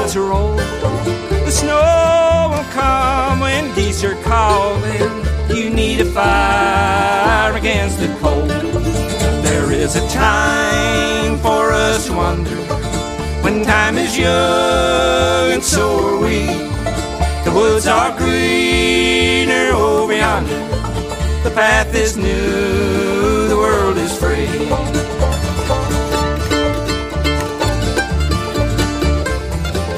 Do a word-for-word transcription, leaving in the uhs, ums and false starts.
clouds roll. The snow will come when geese are calling. You need a fire against the cold. There is a time for us to wander, when time is young and so are we. The woods are greener over yonder, the path is new